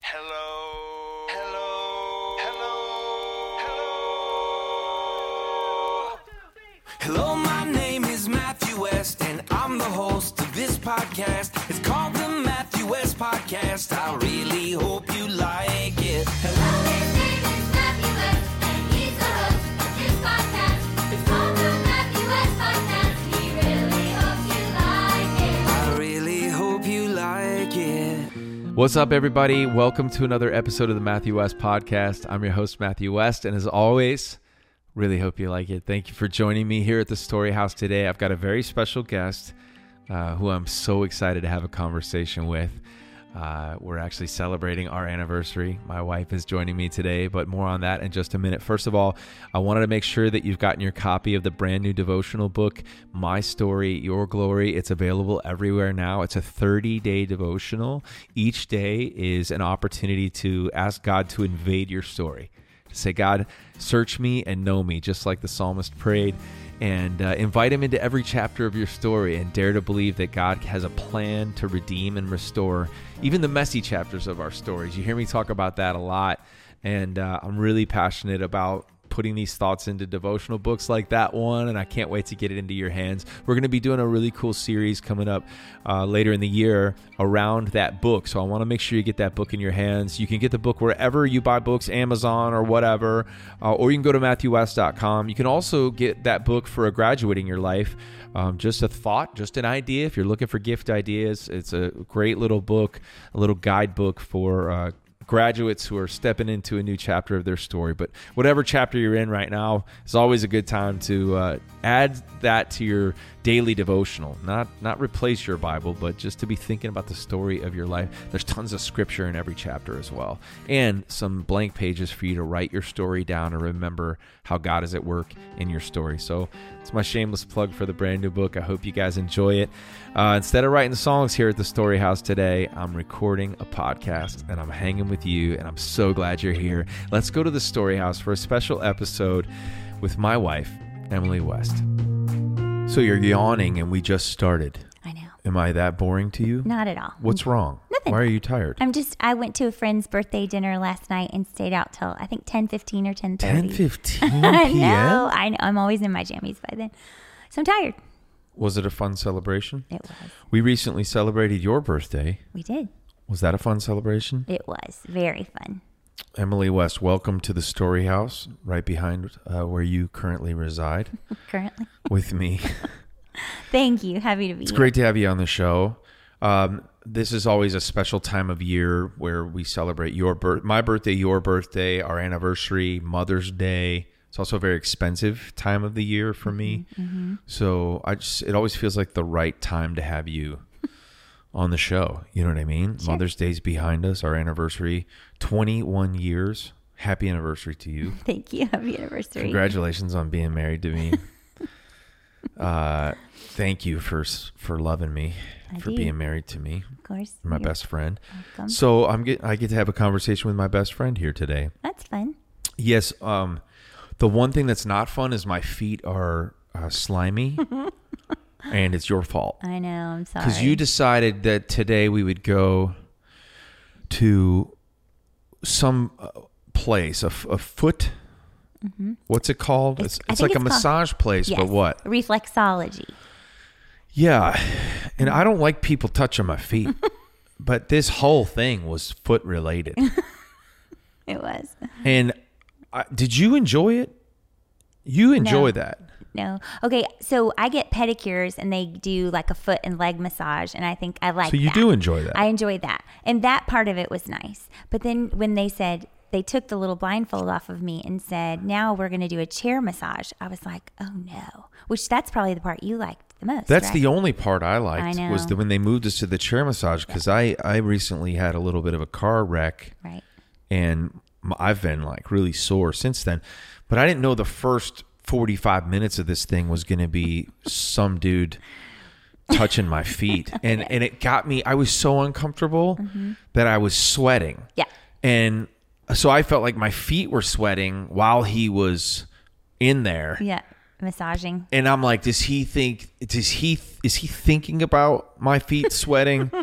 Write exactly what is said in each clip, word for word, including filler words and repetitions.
Hello. Hello. Hello. Hello. Hello, my name is Matthew West, and I'm the host of this podcast. It's called the Matthew West Podcast. I really hope you like it. Hello. His name is Matthew West, and he's the host of this podcast. It's called the Matthew West Podcast. He really hopes you like it. I really hope you like it. What's up, everybody? Welcome to another episode of the Matthew West Podcast. I'm your host, Matthew West, and as always, really hope you like it. Thank you for joining me here at the Story House today. I've got a very special guest uh, who I'm so excited to have a conversation with. Uh, we're actually celebrating our anniversary. My wife is joining me today, but more on that in just a minute. First of all, I wanted to make sure that you've gotten your copy of the brand new devotional book, My Story, Your Glory. It's available everywhere now. It's a thirty-day devotional. Each day is an opportunity to ask God to invade your story. Say, God, search me and know me, just like the psalmist prayed, and uh, invite him into every chapter of your story and dare to believe that God has a plan to redeem and restore even the messy chapters of our stories. You hear me talk about that a lot, and uh, I'm really passionate about putting these thoughts into devotional books like that one, and I can't wait to get it into your hands. We're going to be doing a really cool series coming up uh, later in the year around that book, so I want to make sure you get that book in your hands. You can get the book wherever you buy books, Amazon or whatever, uh, or you can go to matthew west dot com. You can also get that book for a graduating your life. Um, just a thought, just an idea. If you're looking for gift ideas, it's a great little book, a little guidebook for uh graduates who are stepping into a new chapter of their story. But whatever chapter you're in right now, it's always a good time to uh, add that to your daily devotional. Not not replace your Bible, but just to be thinking about the story of your life. There's tons of scripture in every chapter as well, and some blank pages for you to write your story down and remember how God is at work in your story. So it's my shameless plug for the brand new book. I hope you guys enjoy it. Uh, instead of writing songs here at the Story House today, I'm recording a podcast and I'm hanging with you, and I'm so glad you're here. Let's go to the Story House for a special episode with my wife, Emily West. So you're yawning and we just started. I know. Am I that boring to you? Not at all. What's wrong? Nothing. Why are you tired? I'm just, I went to a friend's birthday dinner last night and stayed out till, I think, ten fifteen or ten thirty. ten fifteen I p.m.? know. I know. I'm always in my jammies by then. So I'm tired. Was it a fun celebration? It was. We recently celebrated your birthday. We did. Was that a fun celebration? It was. Very fun. Emily West, welcome to the Story House, right behind uh, where you currently reside. Currently. With me. Thank you. Happy to be It's here. great to have you on the show. Um, this is always a special time of year where we celebrate your birth, my birthday, your birthday, our anniversary, Mother's Day. It's also a very expensive time of the year for me. Mm-hmm. So I just, it always feels like the right time to have you on the show. You know what I mean? Sure. Mother's Day's behind us, our anniversary, twenty-one years. Happy anniversary to you. Thank you. Happy anniversary. Congratulations on being married to me. uh, thank you for for loving me, I for do. being married to me. Of course. You're my You're best friend. welcome. So I'm get I get to have a conversation with my best friend here today. That's fun. Yes. Um, the one thing that's not fun is my feet are uh, slimy, and it's your fault. I know. I'm sorry. Because you decided that today we would go to some uh, place, a, f- a foot. Mm-hmm. What's it called? It's- It's, I it's, think like a it's called- massage place, Yes. but what? Reflexology. Yeah. And I don't like people touching my feet, but this whole thing was foot related. It was. And I, did you enjoy it? You enjoy No. that. No. Okay. So I get pedicures and they do like a foot and leg massage. And I think I like So you that. do enjoy that. I enjoyed that. And that part of it was nice. But then when they said, they took the little blindfold off of me and said, now we're going to do a chair massage. I was like, oh no. Which that's probably the part you liked the most. That's right? the only part I liked I was know. the, when they moved us to the chair massage, because I, I recently had a little bit of a car wreck. Right. And m- I've been like really sore since then. But I didn't know the first forty-five minutes of this thing was going to be some dude touching my feet. And and it got me, I was so uncomfortable mm-hmm. that I was sweating. Yeah. And so I felt like my feet were sweating while he was in there. Yeah. Massaging. And I'm like, does he think, does he, is he thinking about my feet sweating?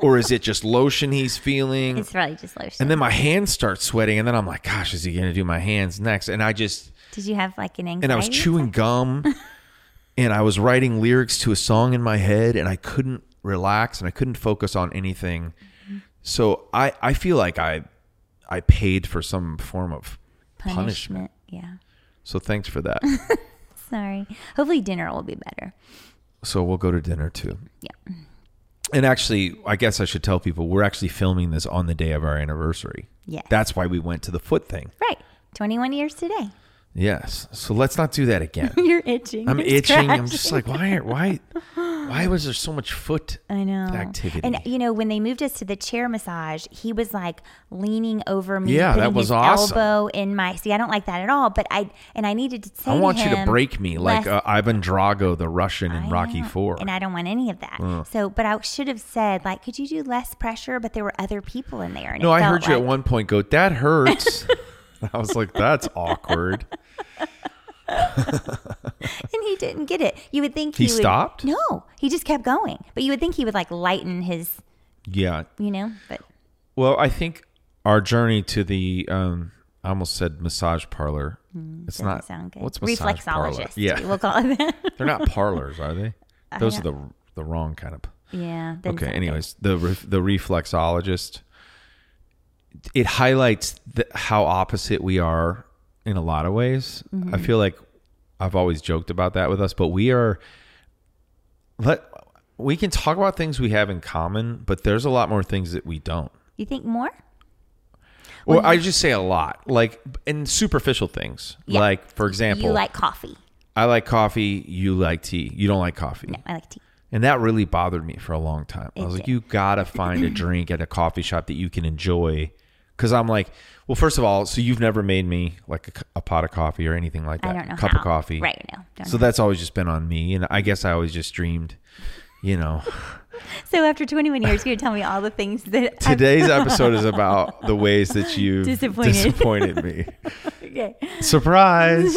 Or is it just lotion he's feeling? It's probably just lotion. And then my hands start sweating, and then I'm like, gosh, is he going to do my hands next? And I just, Did you have like an anxiety? and I was chewing gum, and I was writing lyrics to a song in my head, and I couldn't relax, and I couldn't focus on anything. Mm-hmm. So I, I feel like I, I paid for some form of punishment. punishment. Yeah. So thanks for that. Sorry. Hopefully dinner will be better. So we'll go to dinner too. Yeah. And actually, I guess I should tell people we're actually filming this on the day of our anniversary. Yes. That's why we went to the foot thing. Right. twenty-one years today. Yes. So let's not do that again. You're itching. I'm and itching. I'm just scratching. like, why, why, why was there so much foot I know. activity? And you know, when they moved us to the chair massage, he was like leaning over me, Yeah, putting that was his awesome. elbow in my. See, I don't like that at all. But I and I needed to say, I want to you to him, break me like less- uh, Ivan Drago, the Russian in I Rocky know, Four. and I don't want any of that. So, but I should have said, like, could you do less pressure? But there were other people in there. And no, it I felt heard you like, at one point go, that hurts. I was like, that's awkward. and he didn't get it. You would think he, He would, stopped? No, he just kept going. But you would think he would like lighten his, Yeah. you know. But Well, I think our journey to the, um, I almost said massage parlor. It's doesn't not. sound good. What's massage parlor? Reflexologist. Yeah. we'll call it that. They're not parlors, are they? Those are don't- the the wrong kind of. Yeah. doesn't Okay. sound Anyways, the re- the reflexologist. It highlights the, how opposite we are in a lot of ways. Mm-hmm. I feel like I've always joked about that with us, but we are. Let we can talk about things we have in common, but there's a lot more things that we don't. good. You think more? Well, Well, I just say a lot, like in superficial things. Yeah. Like, for example, You like coffee? I like coffee. You like tea. You don't like coffee. No, I like tea. And that really bothered me for a long time. I It was like, did. you gotta find a drink at a coffee shop that you can enjoy. Because I'm like, well, first of all, so you've never made me like a, a pot of coffee or anything like that. I don't know Cup how. of coffee. Right, no, don't So know. that's always just been on me. And I guess I always just dreamed, you know. So after twenty-one years, you're tell me all the things that I've- Today's episode is about the ways that you Disappointed. disappointed me. Okay. Surprise.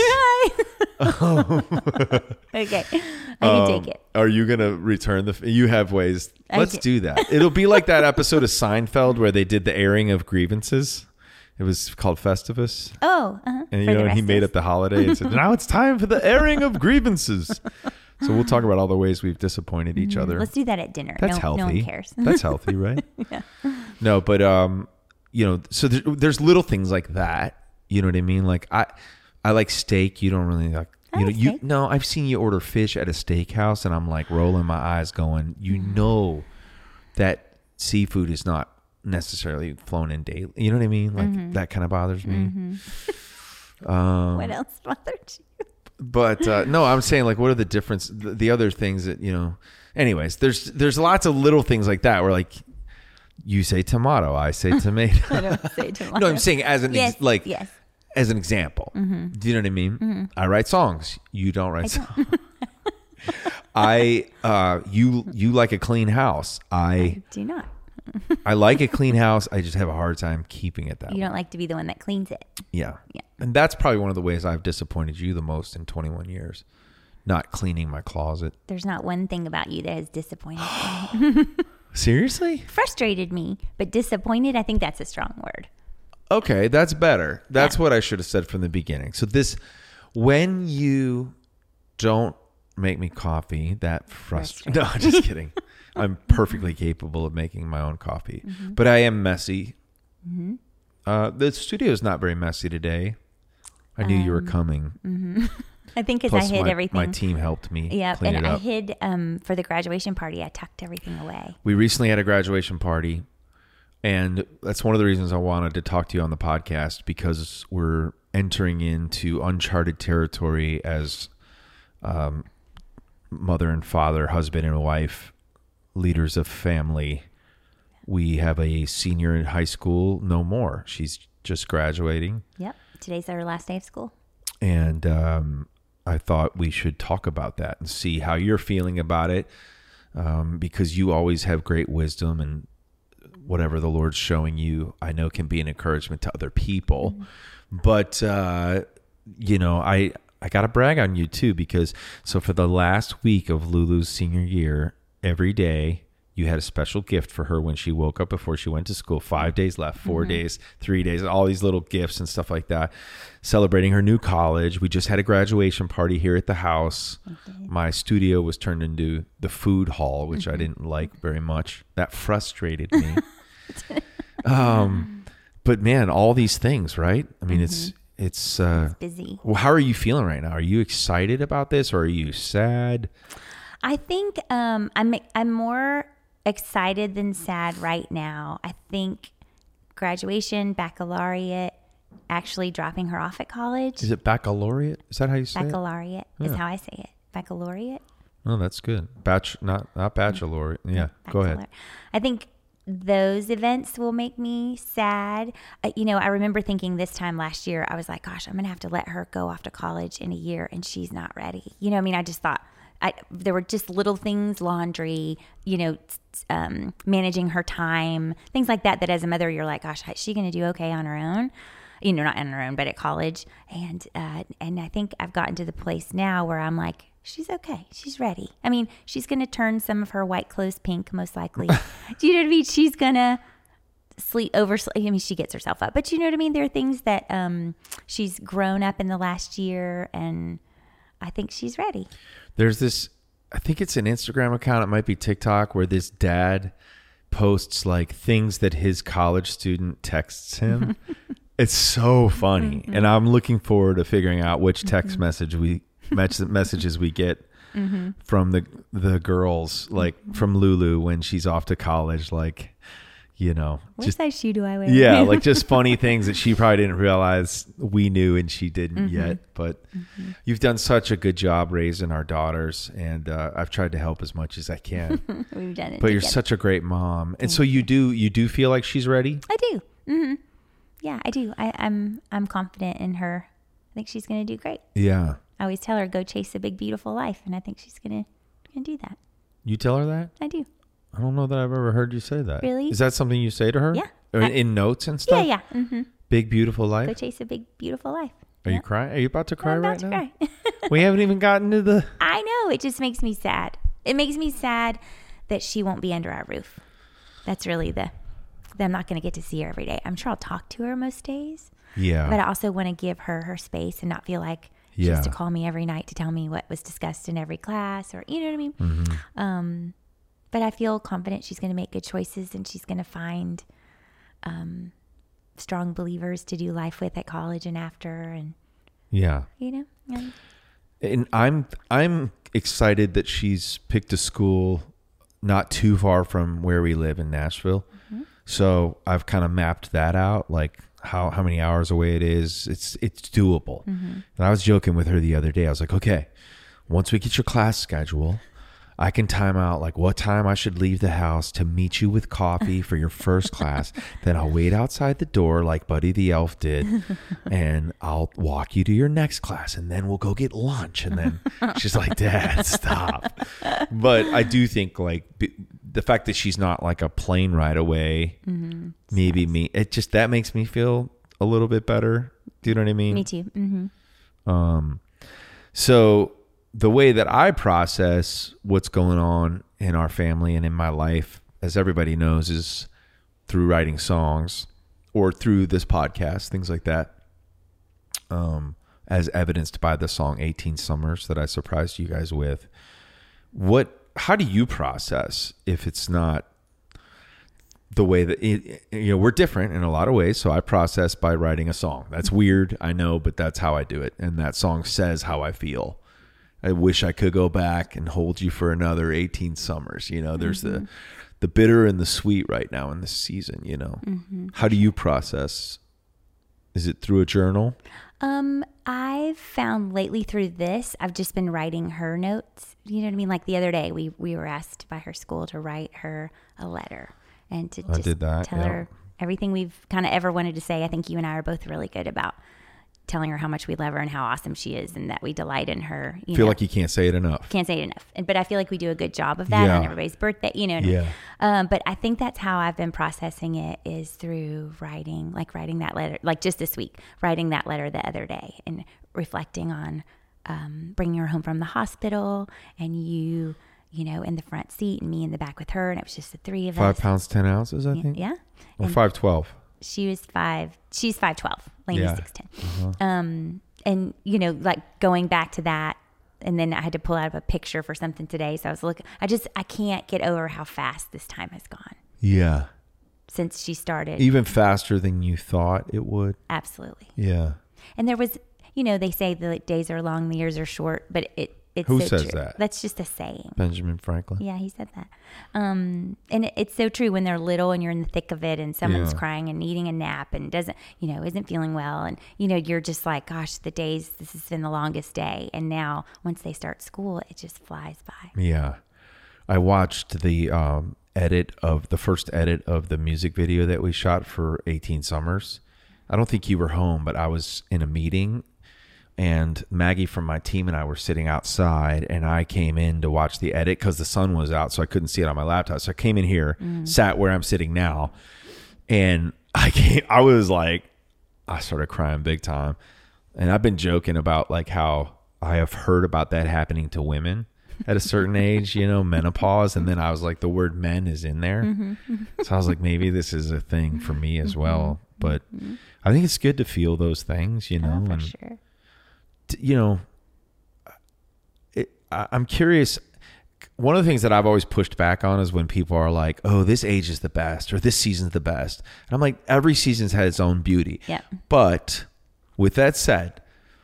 Okay. I can Um, take it. Are you gonna return the? You have ways. I Let's can- do that. It'll be like that episode of Seinfeld where they did the airing of grievances. It was called Festivus, Oh, uh-huh. and you For the know, and he rest made of up the holiday and said, "Now it's time for the airing of grievances." So we'll talk about all the ways we've disappointed each other. Mm-hmm. Let's do that at dinner. That's no, healthy. No one cares. That's healthy, right? No, but um, you know, so there, there's little things like that. You know what I mean? Like I, I like steak. You don't really like. I You know, like you steak. no. I've seen you order fish at a steakhouse, and I'm like rolling my eyes, going, "You Mm-hmm. know, that seafood is not necessarily flown in daily." You know what I mean? Like Mm-hmm. that kind of bothers me. Um, What else bothered you? but uh, no, I'm saying like, what are the difference? The, the other things that you know. Anyways, there's there's lots of little things like that where like you say tomato, I say tomato. I don't say tomato. No, I'm saying as an Yes, ex- like yes. as an example. Do you know what I mean? I write songs. You don't write songs. I uh you you like a clean house. I Do not. I like a clean house. I just have a hard time keeping it that You way. don't like to be the one that cleans it. Yeah. Yeah. And that's probably one of the ways I've disappointed you the most in twenty-one years. Not cleaning my closet. There's not one thing about you that has disappointed me. Seriously? Frustrated me, but disappointed, I think that's a strong word. Okay, that's better. That's Yeah. what I should have said from the beginning. So this, when you don't make me coffee, that frustrates. No, I'm just kidding. I'm perfectly capable of making my own coffee, Mm-hmm. but I am messy. Uh, the studio is not very messy today. I knew you were Um, coming. I think because I Plus, hid my, everything. my team helped me Yeah, clean and it I up. hid um, for the graduation party. I tucked everything away. We recently had a graduation party, and that's one of the reasons I wanted to talk to you on the podcast, because we're entering into uncharted territory as um, mother and father, husband and wife, leaders of family. We have a senior in high school, no more. She's just graduating, Yep. Today's our last day of school. and um, I thought we should talk about that and see how you're feeling about it, um, because you always have great wisdom, and whatever the Lord's showing you, I know can be an encouragement to other people. Mm-hmm. But, uh, you know, I, I got to brag on you too, because so for the last week of Lulu's senior year, every day You had a special gift for her when she woke up before she went to school. Five days left, four mm-hmm. days, three days, all these little gifts and stuff like that. Celebrating her new college. We just had a graduation party here at the house. Okay. My studio was turned into the food hall, which mm-hmm. I didn't like very much. That frustrated me. um, but man, all these things, right? I mean, mm-hmm. it's it's, uh, it's busy. Well, how are you feeling right now? Are you excited about this, or are you sad? I think um, I'm I'm more excited than sad right now. I think graduation, baccalaureate, actually dropping her off at college. Is it baccalaureate? Is that how you say baccalaureate it? is Yeah. how I say it. Baccalaureate. Oh, that's good. Batch, not not bachelorette. Yeah, go ahead. I think those events will make me sad. Uh, you know, I remember thinking this time last year, I was like, gosh, I'm going to have to let her go off to college in a year and she's not ready. You know, I mean, I just thought, I, there were just little things, laundry, you know, um, managing her time, things like that, that as a mother, you're like, gosh, is she going to do okay on her own? You know, not on her own, but at college. And, uh, and I think I've gotten to the place now where I'm like, she's okay. She's ready. I mean, she's going to turn some of her white clothes pink, most likely. Do you know what I mean? She's going to sleep over. I mean, she gets herself up, but you know what I mean? There are things that um, she's grown up in the last year, and I think she's ready. There's this, I think it's an Instagram account. It might be TikTok, where this dad posts like things that his college student texts him. It's so funny. Mm-hmm. And I'm looking forward to figuring out which text mm-hmm. message we messages we get mm-hmm. from the the girls, like mm-hmm. from Lulu when she's off to college, like, you know, what just, size shoe do I wear? Yeah, like just funny things that she probably didn't realize we knew and she didn't mm-hmm. yet. But mm-hmm. you've done such a good job raising our daughters, and uh, I've tried to help as much as I can. We've done it. But together. You're such a great mom, and Thank so you do you do feel like she's ready? I do. Mm-hmm. Yeah, I do. I, I'm I'm confident in her. I think she's going to do great. Yeah. I always tell her, go chase a big, beautiful life. And I think she's going to gonna do that. You tell her that? I do. I don't know that I've ever heard you say that. Really? Is that something you say to her? Yeah. Or I, in notes and stuff? Yeah, yeah. Mm-hmm. Big, beautiful life? Go chase a big, beautiful life. Are yep. you crying? Are you about to cry I'm right about now? to cry. We haven't even gotten to the... I know. It just makes me sad. It makes me sad that she won't be under our roof. That's really the... I'm not going to get to see her every day. I'm sure I'll talk to her most days. Yeah. But I also want to give her her space and not feel like she yeah. has to call me every night to tell me what was discussed in every class, or, you know what I mean? Mm-hmm. Um, but I feel confident she's going to make good choices, and she's going to find um, strong believers to do life with at college and after. And, yeah. you know? Yeah. And I'm, I'm excited that she's picked a school not too far from where we live in Nashville. Mm-hmm. So I've kind of mapped that out, like how, how many hours away it is. It's it's doable. Mm-hmm. And I was joking with her the other day. I was like, okay, once we get your class schedule, I can time out like what time I should leave the house to meet you with coffee for your first class. Then I'll wait outside the door like Buddy the Elf did, and I'll walk you to your next class, and then we'll go get lunch. And then she's like, Dad, stop. But I do think like b- the fact that she's not like a plane ride away, mm-hmm. maybe me, it just, that makes me feel a little bit better. Do you know what I mean? Me too. Mm-hmm. Um, so the way that I process what's going on in our family and in my life, as everybody knows, is through writing songs or through this podcast, things like that. Um, as evidenced by the song eighteen Summers that I surprised you guys with. What, how do you process if it's not the way that, it, you know, we're different in a lot of ways. So I process by writing a song. That's weird, I know, but that's how I do it. And that song says how I feel. I wish I could go back and hold you for another eighteen summers. You know, there's mm-hmm. the, the bitter and the sweet right now in this season, you know. Mm-hmm. How do you process? Is it through a journal? Um, I've found lately through this, I've just been writing her notes. You know what I mean? Like the other day, we, we were asked by her school to write her a letter and to I just did that, tell yeah. her everything we've kind of ever wanted to say. I think you and I are both really good about telling her how much we love her and how awesome she is and that we delight in her. You feel know. like you can't say it enough. Can't say it enough. And, but I feel like we do a good job of that yeah. on everybody's birthday, you know. Yeah. Um, but I think that's how I've been processing it, is through writing, like writing that letter, like just this week, writing that letter the other day and reflecting on um, bringing her home from the hospital and you, you know, in the front seat and me in the back with her. And it was just the three of Five us. pounds, ten ounces, I Yeah. think. Yeah. Or And five twelve. she was five. She's five twelve. Lainey's Yeah. six ten. Um, and you know, like going back to that, and then I had to pull out a picture for something today. So I was looking. I just I can't get over how fast this time has gone Yeah. since she started. Even faster than you thought it would. Absolutely. Yeah. And there was, you know, they say the days are long, the years are short, but it it's Who so says true. that? That's just a saying. Benjamin Franklin. Yeah, he said that. Um, and it, it's so true when they're little and you're in the thick of it and someone's Yeah. crying and needing a nap and doesn't, you know, isn't feeling well. And, you know, you're just like, gosh, the days, this has been the longest day. And now once they start school, it just flies by. Yeah. I watched the um, edit of the first edit of the music video that we shot for eighteen Summers. I don't think you were home, but I was in a meeting, and Maggie from my team and I were sitting outside, and I came in to watch the edit because the sun was out, so I couldn't see it on my laptop. So I came in here, sat where I'm sitting now, and I came, I was like, I started crying big time. And I've been joking about like how I have heard about that happening to women at a certain age, you know, menopause. And then I was like, the word men is in there. So I was like, maybe this is a thing for me as well. But I think it's good to feel those things, you know, Oh, for and, sure. t- you know, it, I, I'm curious. One of the things that I've always pushed back on is when people are like, oh, this age is the best or this season's the best. And I'm like, every season's had its own beauty. Yeah. But with that said,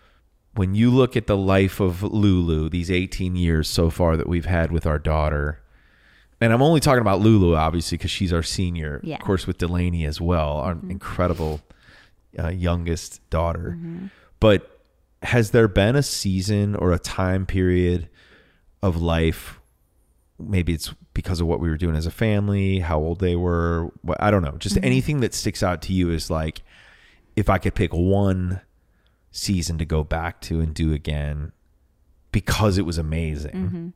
when you look at the life of Lulu, these eighteen years so far that we've had with our daughter, and I'm only talking about Lulu, obviously, because she's our senior, Yeah. of course, with Delaney as well, our incredible uh, youngest daughter. But has there been a season or a time period of life, maybe it's because of what we were doing as a family, how old they were, what, I don't know, just anything that sticks out to you is like, if I could pick one season to go back to and do again because it was amazing,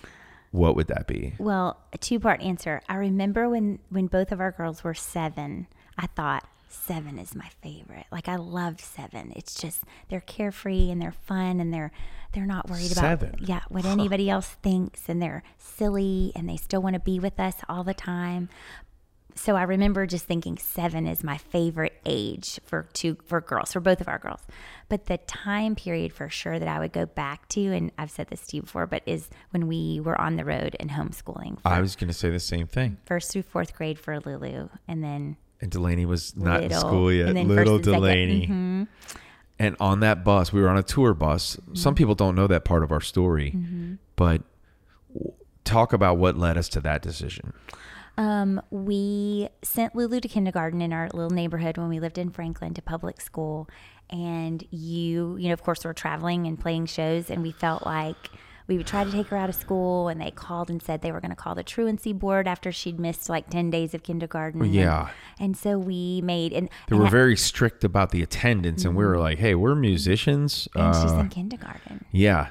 what would that be? Well, a two-part answer. I remember when, when both of our girls were seven, I thought seven is my favorite. Like I loved seven. It's just they're carefree and they're fun and they're they're not worried Seven? about yeah what anybody else thinks, and they're silly and they still want to be with us all the time. So I remember just thinking seven is my favorite age for two for girls, for both of our girls. But the time period for sure that I would go back to, and I've said this to you before, but is when we were on the road and homeschooling. For I was going to say the same thing. first through fourth grade for Lulu, and then And Delaney was not in Little, school yet. and then Little first and second. Delaney. Mm-hmm. And on that bus, we were on a tour bus. Some people don't know that part of our story, Mm-hmm. but w- talk about what led us to that decision. Um, we sent Lulu to kindergarten in our little neighborhood when we lived in Franklin, to public school. And you, you know, of course, we're traveling and playing shows, and we felt like we would try to take her out of school, and they called and said they were going to call the truancy board after she'd missed like ten days of kindergarten. Well, yeah. And, and so we made, and, They and were I- very strict about the attendance, and we were like, hey, we're musicians. and she's Uh, in kindergarten. yeah.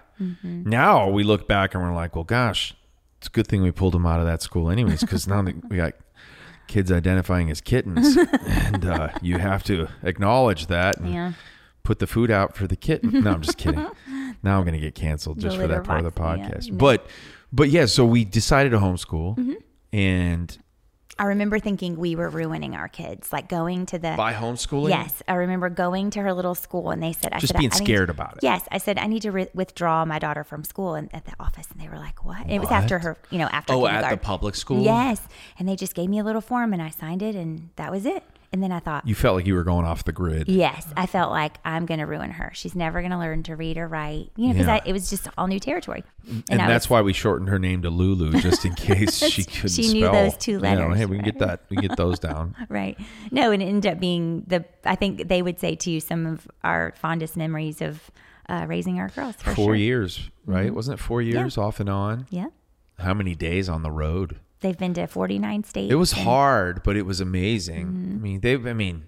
Now we look back and we're like, well, gosh, it's a good thing we pulled them out of that school anyways, because now we got kids identifying as kittens, and uh, you have to acknowledge that and Yeah. put the food out for the kitten. No, I'm just kidding. Now I'm going to get canceled just The for that litter part of the box, yeah, podcast. no. But, but yeah, so we decided to homeschool, and I remember thinking we were ruining our kids, like going to the by homeschooling, Yes, I remember going to her little school, and they said, "I just said, being I, I need scared to- about it. Yes, I said I need to re- withdraw my daughter from school, and at the office, and they were like, "What?" And it was after What? her, you know, after Oh, at the kindergarten. public school? Yes, and they just gave me a little form, and I signed it, and that was it. And then I thought, You felt like you were going off the grid. yes, I felt like I'm going to ruin her. She's never going to learn to read or write, you know, because Yeah. it was just all new territory. And I that's was- why we shortened her name to Lulu, just in case she couldn't She spell. knew those two You know, letters, hey, we can get right? that. We can get those down. Right. No, and it ended up being the, I think they would say too, some of our fondest memories of uh, raising our girls. For Four sure. years, right? Wasn't it four years off and on? Yeah. How many days on the road? They've been to forty-nine states. It was and- hard, but it was amazing. Mm-hmm. I mean, they. I mean,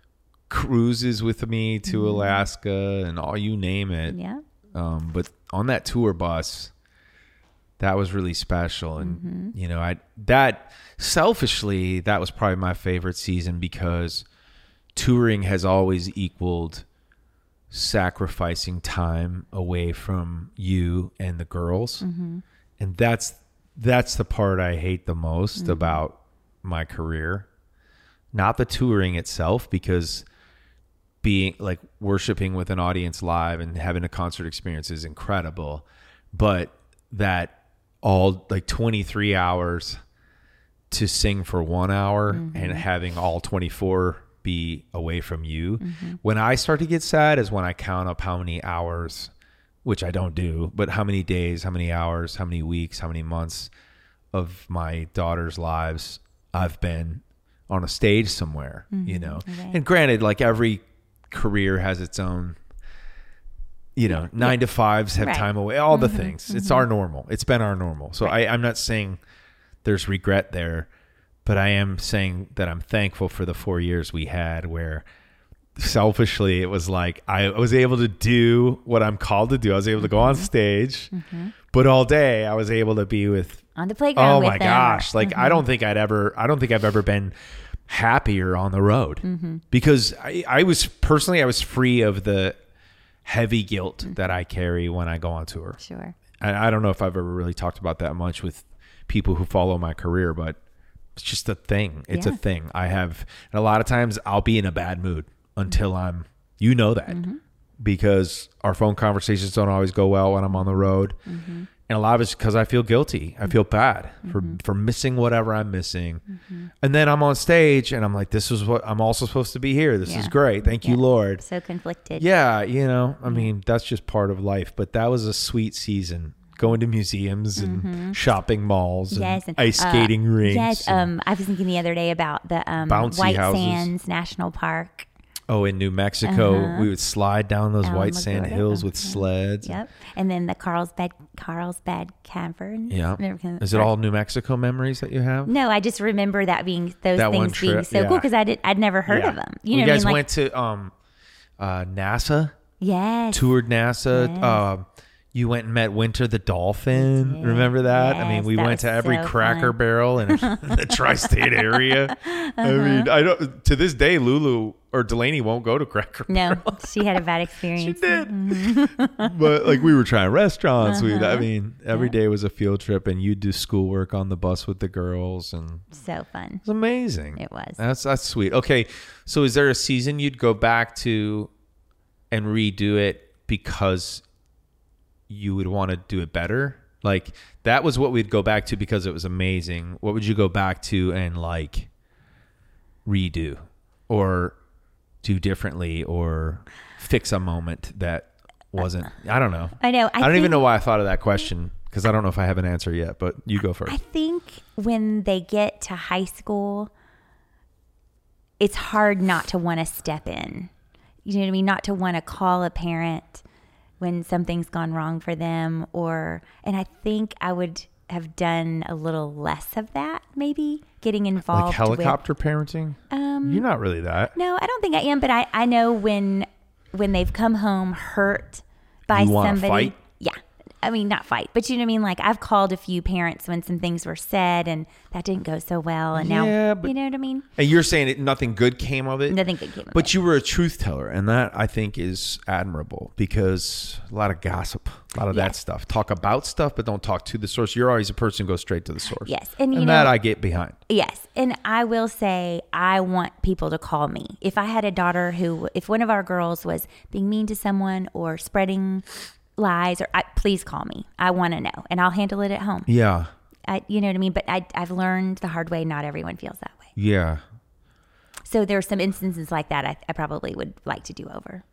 cruises with me to Alaska and all, you name it. Mm-hmm. Yeah. Um, but on that tour bus, that was really special. And, Mm-hmm. you know, I, that selfishly, that was probably my favorite season because touring has always equaled sacrificing time away from you and the girls. Mm-hmm. And that's that's the part I hate the most Mm-hmm. about my career. Not the touring itself, because being like worshiping with an audience live and having a concert experience is incredible, but that all like twenty-three hours to sing for one hour Mm-hmm. and having all twenty-four be away from you. Mm-hmm. When I start to get sad is when I count up how many hours, which I don't do, but how many days, how many hours, how many weeks, how many months of my daughter's lives I've been on a stage somewhere, you know. Okay. And granted, like every career has its own, you know, nine to fives have Right. time away, all the things. It's our normal. It's been our normal. So I, I'm not saying there's regret there, but I am saying that I'm thankful for the four years we had where selfishly it was like I was able to do what I'm called to do. I was able to go on stage, but all day I was able to be with, On the playground oh with my them. gosh, like I don't think I'd ever, I don't think I've ever been happier on the road Mm-hmm. because I, I was personally, I was free of the heavy guilt that I carry when I go on tour. Sure. I, I don't know if I've ever really talked about that much with people who follow my career, but it's just a thing. It's Yeah. a thing. I have, and a lot of times I'll be in a bad mood until I'm, you know that, Mm-hmm. because our phone conversations don't always go well when I'm on the road. Mm-hmm. And a lot of it's because I feel guilty. I feel bad for, for missing whatever I'm missing. Mm-hmm. And then I'm on stage and I'm like, this is what I'm also supposed to be here. This is Yeah. great. Thank you, Yeah. Lord. So conflicted. Yeah, you know, I mean, that's just part of life. But that was a sweet season. Going to museums and shopping malls and Yes, and, ice uh, skating rinks. Yes, and- um, I was thinking the other day about the um, Bouncy White houses. Sands National Park. oh, in New Mexico, Uh-huh. we would slide down those Down white the sand border. hills with Uh-huh. sleds. Yep, and then the Carlsbad Carlsbad Caverns. Yeah. Remember- Is it all New Mexico memories that you have? No, I just remember that being those That one things being trip, so yeah. cool because I did I'd never heard Yeah. of them. You we know, what I guys mean? Like, went to um, uh, NASA, yes, toured NASA. Yes. Um, you went and met Winter the dolphin. did. Remember that? I mean, Yes, we that went was to every so Cracker fun. Barrel in the tri-state area. I mean, I don't. To this day, Lulu or Delaney won't go to Cracker no, Barrel. she had a bad She experience. did. But like we were trying restaurants. We, Uh-huh. I mean, every day was a field trip, and you'd do schoolwork on the bus with the girls, and it So fun. was amazing. It was. That's that's sweet. Okay, so is there a season you'd go back to and redo it because you would want to do it better? Like that was what we'd go back to because it was amazing. What would you go back to and like redo or do differently or fix a moment that wasn't? I don't know. I know. I, I, don't think, even know why I thought of that question because I don't know if I have an answer yet. But you go first. I think when they get to high school, it's hard not to want to step in. You know what I mean? Not to want to call a parent when something's gone wrong for them, or and I think I would have done a little less of that, maybe getting involved. Like helicopter parenting? With, um, You're not really that. no, I don't think I am, but I, I know when when they've come home hurt by You wanna somebody. fight? Yeah. I mean, not fight, but you know what I mean? Like I've called a few parents when some things were said and that didn't go so well. And Yeah, now, but- you know what I mean? And you're saying it, nothing good came of it? Nothing good came of But it. you were a truth teller, and that I think is admirable because a lot of gossip, a lot of that Yes. stuff. Talk about stuff, but don't talk to the source. You're always a person who goes straight to the source. Yes, and you and know- that I get behind. Yes. And I will say, I want people to call me. If I had a daughter who, if one of our girls was being mean to someone or spreading lies, or I, please call me. I want to know, and I'll handle it at home. Yeah, I, you know what I mean? But I, I've learned the hard way. Not everyone feels that way. yeah. So there are some instances like that I, I probably would like to do over.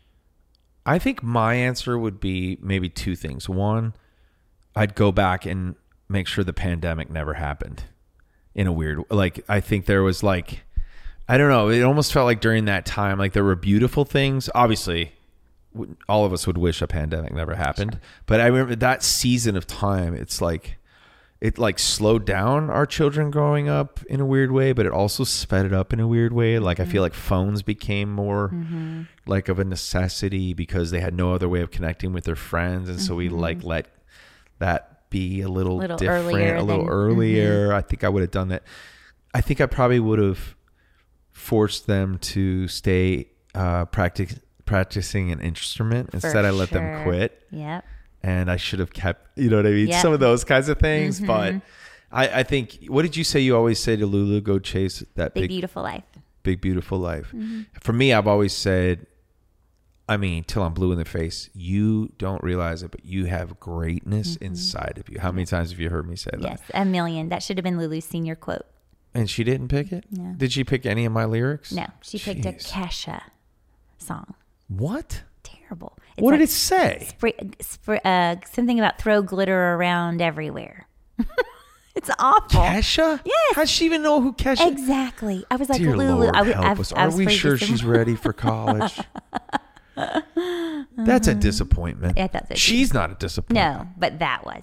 I think my answer would be maybe two things. One, I'd go back and make sure the pandemic never happened in a weird, like, I think there was like, I don't know. It almost felt like during that time, like there were beautiful things. Obviously, w- all of us would wish a pandemic never happened. But I remember that season of time, it's like, it like slowed down our children growing up in a weird way, but it also sped it up in a weird way. Like I feel like phones became more like of a necessity because they had no other way of connecting with their friends. And so we like let that be a little, Little different, earlier a little than- earlier. I think I would have done that. I think I probably would have forced them to stay uh, practice, practicing an instrument. Instead, I let them sure. quit. Yep. and I should have kept, you know what I mean? Yep. Some of those kinds of things. Mm-hmm. But I, I think, what did you say you always say to Lulu? Go chase that Big, big, beautiful life. big beautiful life. Mm-hmm. For me, I've always said, I mean, till I'm blue in the face, you don't realize it, but you have greatness inside of you. How many times have you heard me say that? Yes, a million. That should have been Lulu's senior quote. And she didn't pick it? No. Did she pick any of my lyrics? No, she picked a Jeez. Kesha song. What? Terrible. It's What like did it say? spray, spray, uh, something about throw glitter around everywhere. It's awful. Kesha? Yes. How does she even know who Kesha? Exactly. I was like, Dear Lulu. Lord, I, was- help I've- us. I Are was we afraid sure to say- she's ready for college? That's a disappointment. I thought so too. She's not a disappointment. No, but that was.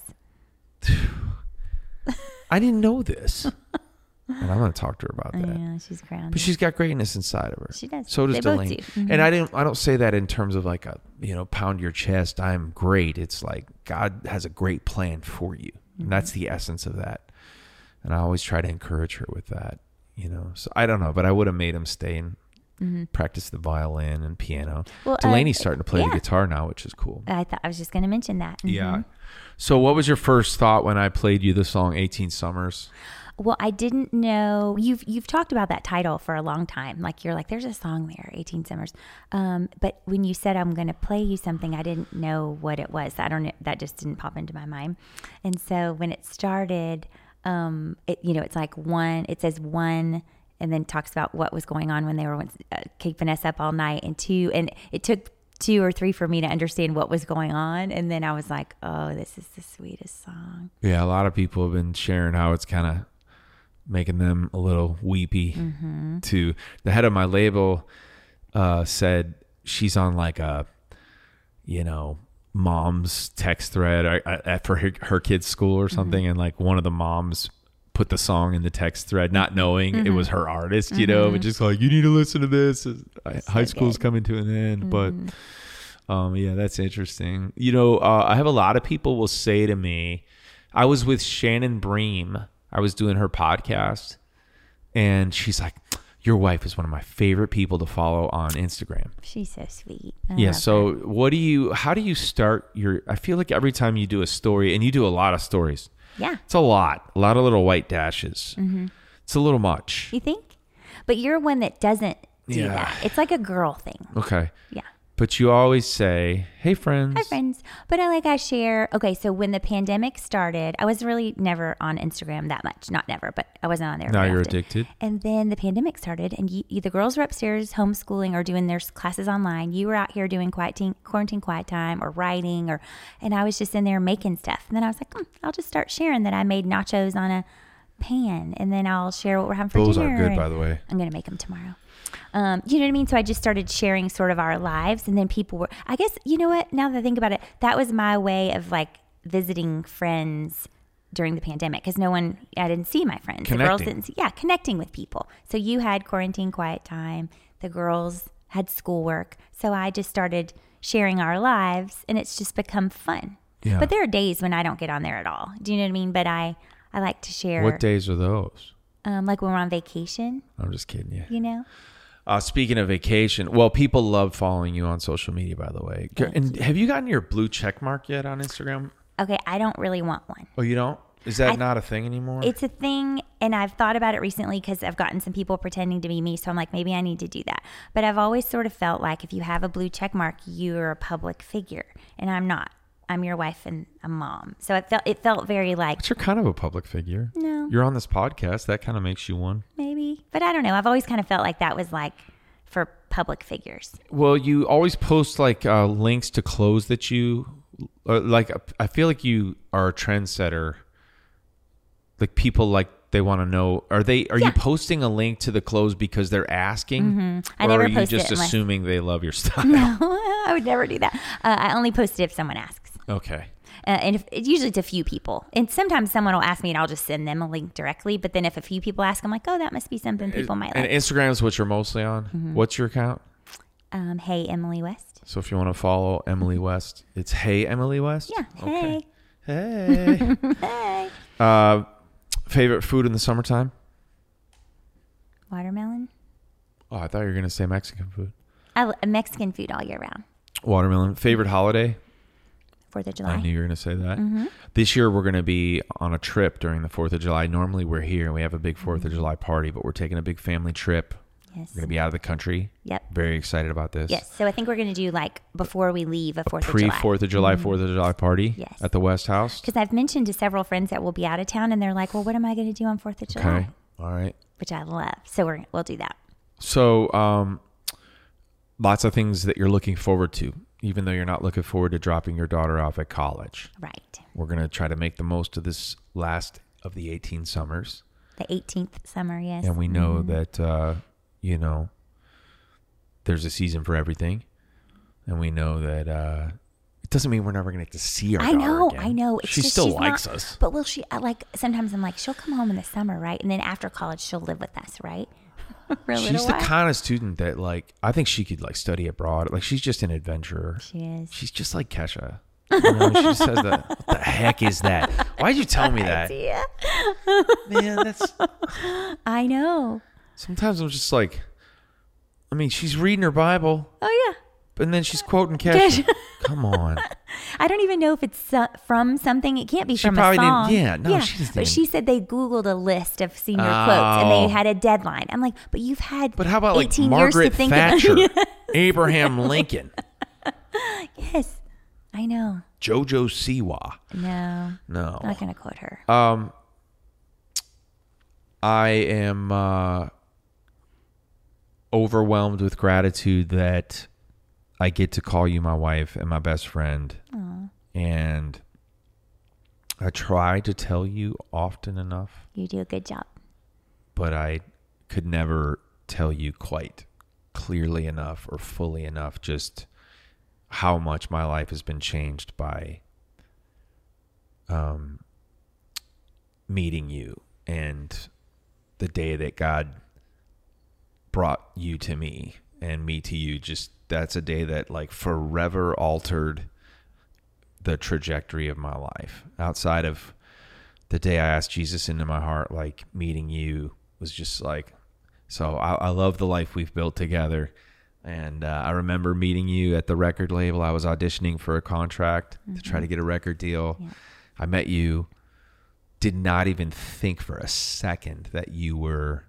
I didn't know this. And I'm going to talk to her about that. Yeah, she's grounded. But she's got greatness inside of her. She does. So does They both Delaney. do. Mhm. And I didn't. I don't say that in terms of like a you know pound your chest. I'm great. It's like God has a great plan for you, and that's Mm-hmm. the essence of that. And I always try to encourage her with that. You know. So I don't know, but I would have made him stay and practice the violin and piano. Mm-hmm. Well, uh, Delaney's starting to play yeah. the guitar now, which is cool. I thought I was just going to mention that. Mhm. Yeah. So what was your first thought when I played you the song eighteen Summers? Well, I didn't know you've you've talked about that title for a long time. Like you're like, there's a song there, eighteen Summers. Um, but when you said I'm going to play you something, I didn't know what it was. I don't know. That just didn't pop into my mind. And so when it started, um, it you know, it's like one. It says one, and then talks about what was going on when they were uh, keeping us up all night, and two, and it took two or three for me to understand what was going on, and then I was like, oh, this is the sweetest song. Yeah, a lot of people have been sharing how it's kind of making them a little weepy. Mm-hmm. Too. The head of my label uh, said she's on like a, you know, mom's text thread uh, uh, for her, her kid's school or something, Mm-hmm. and like one of the moms put the song in the text thread, not knowing Mm-hmm. it was her artist, you know, but just like, you need to listen to this. High school's good. coming to an end, Mm-hmm. but um, yeah, that's interesting. You know, uh, I have a lot of people will say to me, I was with Shannon Bream. I was doing her podcast, and she's like, your wife is one of my favorite people to follow on Instagram. She's so sweet. I Yeah. love So her. what do you, how do you start your, I feel like every time you do a story, and you do a lot of stories, Yeah. it's a lot, a lot of little white dashes. Mm-hmm. It's a little much. You think? But you're one that doesn't do Yeah. that. It's like a girl thing. Okay. Yeah. But you always say, hey friends. Hi, friends. But I like, I share. Okay. So when the pandemic started, I was really never on Instagram that much. Not never, but I wasn't on there. Now very you're often. addicted. And then the pandemic started, and you, the girls were upstairs homeschooling or doing their classes online. You were out here doing quarantine, quarantine quiet time or writing, or, and I was just in there making stuff. And then I was like, hmm, I'll just start sharing that I made nachos on a pan, and then I'll share what we're having for Those dinner. are good, and by the way. I'm gonna make them tomorrow. Um, you know what I mean? So I just started sharing sort of our lives, and then people were. I guess you know what? Now that I think about it, that was my way of like visiting friends during the pandemic because no one, I didn't see my friends. The girls Connecting. didn't see, yeah, connecting with people. So you had quarantine quiet time. The girls had schoolwork. So I just started sharing our lives, and it's just become fun. Yeah. But there are days when I don't get on there at all. Do you know what I mean? But I, I like to share. What days are those? Um, like when we're on vacation, I'm just kidding you. you know? Uh, speaking of vacation, well, people love following you on social media, by the way. Thank and have you gotten your blue check mark yet on Instagram? Okay, I don't really want one. Oh, you don't? Is that I- not a thing anymore? It's a thing, and I've thought about it recently because I've gotten some people pretending to be me. So I'm like, maybe I need to do that. But I've always sort of felt like if you have a blue check mark, you're a public figure, and I'm not. I'm your wife and a mom. So it felt it felt very like But you're kind of a public figure. No. You're on this podcast. That kind of makes you one. maybe, but I don't know. I've always kind of felt like that was like for public figures. Well, you always post like uh, links to clothes that you uh, like. I feel like you are a trendsetter. Like people like they want to know. Are they? Are Yeah. you posting a link to the clothes because they're asking? Mm-hmm. I or never are you post just it unless- assuming they love your style? No, I would never do that. Uh, I only post it if someone asks. Okay. Uh, and if, it usually it's a few people. And sometimes someone will ask me and I'll just send them a link directly. But then if a few people ask, I'm like, oh, that must be something people might And like. Instagram's what you're mostly on. Mm-hmm. What's your account? Um, hey, Emily West. So if you want to follow Emily West, it's Hey Emily West. Yeah. Okay. Hey. Hey. Hey. uh, favorite food in the summertime? Watermelon. Oh, I thought you were gonna say Mexican food. I, l- Mexican food all year round. Watermelon. Favorite holiday? fourth of July. I knew you were going to say that. Mm-hmm. This year, we're going to be on a trip during the fourth of July. Normally, we're here and we have a big fourth of July party, but we're taking a big family trip. Yes. We're going to be out of the country. Yep. Very excited about this. Yes. So I think we're going to do like before we leave a fourth of July. Pre-fourth of July, fourth of July party Yes. at the West House. Because I've mentioned to several friends that will be out of town, and they're like, well, what am I going to do on fourth of July? Okay. All right. Which I love. So we're, we'll do that. So um, lots of things that you're looking forward to, even though you're not looking forward to dropping your daughter off at college. Right. We're going to try to make the most of this last of the eighteen summers. The eighteenth summer, yes. And we know that, uh, you know, there's a season for everything. And we know that uh, it doesn't mean we're never going to get to see our I daughter know, again. I know. It's she just, still she's likes not- us. But will she, I like, sometimes I'm like, she'll come home in the summer, right? And then after college, she'll live with us, right? For a She's little the while. kind of student that, like, I think she could, like, study abroad. Like, she's just an adventurer. She is. She's just like Kesha. You know, she just says that. What the heck is that? Why'd you tell me that? Yeah. Man, that's... I know. Sometimes I'm just like... I mean, she's reading her Bible, Oh, yeah. and then she's quoting Kesha. Kesha. Come on. I don't even know if it's so- from something. It can't be She from probably a didn't- song. yeah, no, she doesn't But even- she said they Googled a list of senior quotes and Oh. they had a deadline. I'm like, but you've had But how about, like, eighteen years to Margaret think Thatcher, about Abraham Lincoln, Yes, I know. Jojo Siwa? No, No. I'm not going to quote her. Um, I am uh, overwhelmed with gratitude that I get to call you my wife and my best friend. Aw, And I try to tell you often enough, you do a good job. but I could never tell you quite clearly enough or fully enough just how much my life has been changed by um, meeting you and the day that God brought you to me and me to you. Just that's a day that like forever altered the trajectory of my life. Outside of the day I asked Jesus into my heart, like meeting you was just like, so I, I love the life we've built together. And uh, I remember meeting you at the record label. I was auditioning for a contract mm-hmm. to try to get a record deal. Yeah. I met you, did not even think for a second that you were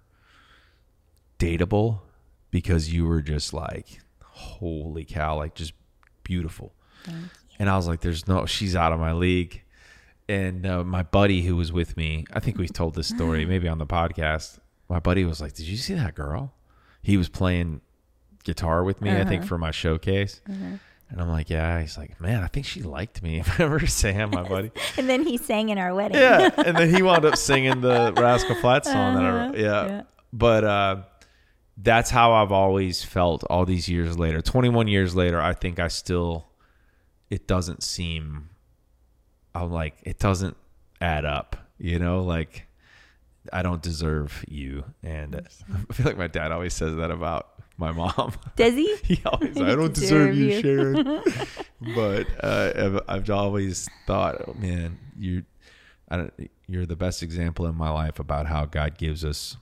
dateable because you were just like, holy cow, like just beautiful. And I was like, there's no, she's out of my league. And uh, my buddy who was with me, I think we've told this story maybe on the podcast. My buddy was like, did you see that girl? He was playing guitar with me, uh-huh. I think for my showcase. Uh-huh. And I'm like, yeah. He's like, man, I think she liked me. Remember Sam, my buddy? And then he sang in our wedding. Yeah. And then he wound up singing the Rascal Flatts song. Uh-huh. That I wrote. Yeah. yeah. But uh, that's how I've always felt all these years later. twenty-one years later, I think I still, it doesn't seem, I'm like, it doesn't add up, you know? Like, I don't deserve you. And I feel like my dad always says that about my mom. Does he? He always, I don't deserve, deserve you, you, Sharon. But uh, I've, I've always thought, oh, man, you, I don't, you're the best example in my life about how God gives us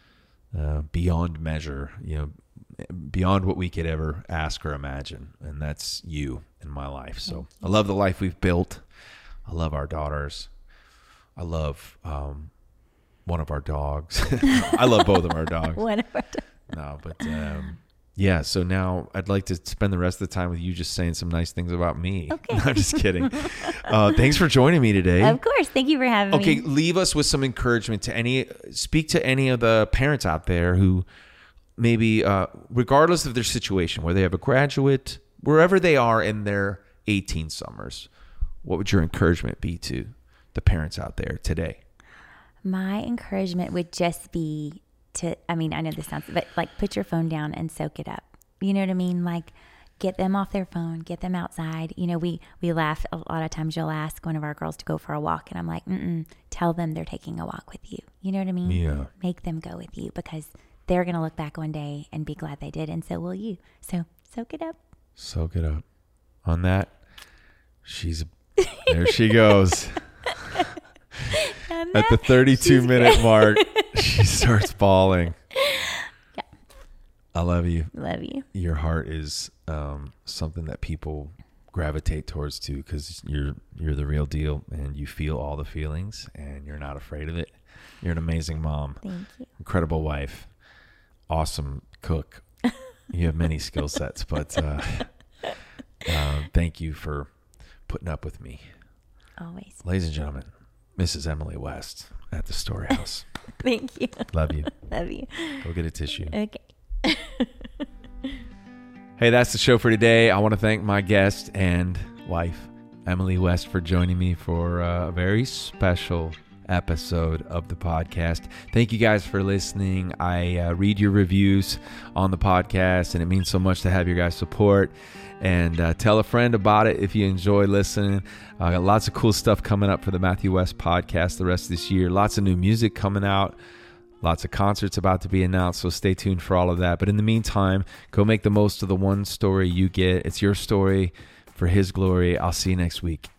uh, beyond measure, you know, beyond what we could ever ask or imagine. And that's you in my life. So I love the life we've built. I love our daughters. I love um, one of our dogs. I love both of our dogs. One of our dogs. No, but um, yeah. So now I'd like to spend the rest of the time with you, just saying some nice things about me. Okay. No, I'm just kidding. Uh, thanks for joining me today. Of course. Thank you for having okay, me. Okay, leave us with some encouragement to any. Speak to any of the parents out there who maybe, uh, regardless of their situation, whether they have a graduate, wherever they are in their eighteen summers, what would your encouragement be to the parents out there today? My encouragement would just be to, I mean, I know this sounds, but like put your phone down and soak it up. You know what I mean? Like get them off their phone, get them outside. You know, we, we laugh a lot of times. You'll ask one of our girls to go for a walk and I'm like, mm-mm, tell them they're taking a walk with you. You know what I mean? Yeah. Make them go with you because they're going to look back one day and be glad they did. And so will you. So soak it up. Soak it up. On that, she's, there she goes. At the thirty-two minute mark, she starts bawling. Yeah. I love you. Love you. Your heart is um, something that people gravitate towards too, because you're you're the real deal and you feel all the feelings and you're not afraid of it. You're an amazing mom. Thank you. Incredible wife. Awesome cook. You have many skill sets, but uh, uh, thank you for putting up with me. Always. Ladies and gentlemen, Missus Emily West at the Story House. Thank you. Love you. Love you. Go get a tissue. Okay. Hey, that's the show for today. I want to thank my guest and wife, Emily West, for joining me for a very special episode of the podcast. Thank you guys for listening. I uh, read your reviews on the podcast, and it means so much to have your guys' support. And uh, tell a friend about it if you enjoy listening. Uh, got lots of cool stuff coming up for the Matthew West podcast the rest of this year. Lots of new music coming out. Lots of concerts about to be announced, so stay tuned for all of that. But in the meantime, go make the most of the one story you get. It's your story for His glory. I'll see you next week.